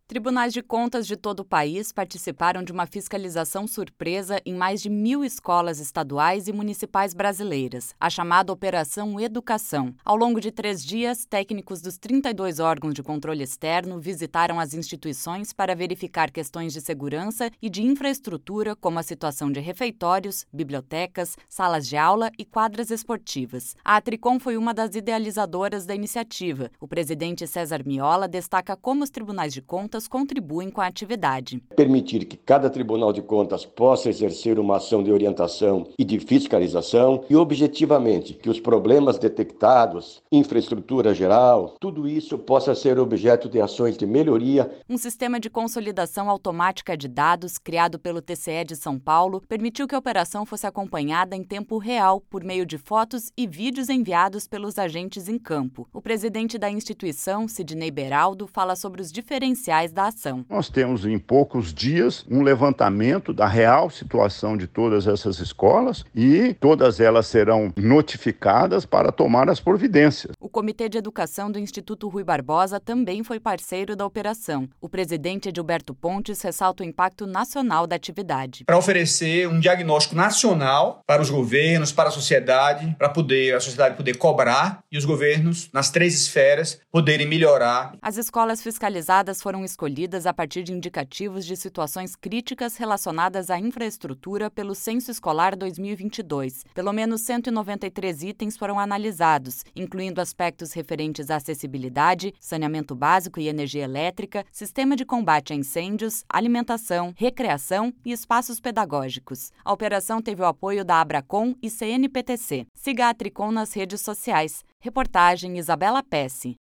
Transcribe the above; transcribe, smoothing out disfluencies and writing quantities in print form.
Tribunais de Contas de todo o país participaram de uma fiscalização surpresa em mais de 1.000 escolas estaduais e municipais brasileiras, a chamada Operação Educação. Ao longo de 3 dias, técnicos dos 32 órgãos de controle externo visitaram as instituições para verificar questões de segurança e de infraestrutura, como a situação de refeitórios, bibliotecas, salas de aula e quadras esportivas. A Tricom foi uma das idealizadoras da iniciativa. O presidente César Miola destaca como os tribunais de contas contribuem com a atividade. Permitir que cada Tribunal de Contas possa exercer uma ação de orientação e de fiscalização e, objetivamente, que os problemas detectados, infraestrutura geral, tudo isso possa ser objeto de ações de melhoria. Um sistema de consolidação automática de dados criado pelo TCE de São Paulo permitiu que a operação fosse acompanhada em tempo real por meio de fotos e vídeos enviados pelos agentes em campo. O presidente da instituição, Sidney Beraldo, fala sobre os diferenciais da ação. Nós temos em poucos dias um levantamento da real situação de todas essas escolas e todas elas serão notificadas para tomar as providências. O Comitê de Educação do Instituto Rui Barbosa também foi parceiro da operação. O presidente Edilberto Pontes ressalta o impacto nacional da atividade. Para oferecer um diagnóstico nacional para os governos, para a sociedade sociedade poder cobrar e os governos, nas 3 esferas, poderem melhorar. As escolas fiscalizadas foram escolhidas a partir de indicativos de situações críticas relacionadas à infraestrutura pelo Censo Escolar 2022. Pelo menos 193 itens foram analisados, incluindo aspectos referentes à acessibilidade, saneamento básico e energia elétrica, sistema de combate a incêndios, alimentação, recreação e espaços pedagógicos. A operação teve o apoio da Abracom e CNPTC. Siga a Tricom nas redes sociais. Reportagem Isabela Pesce.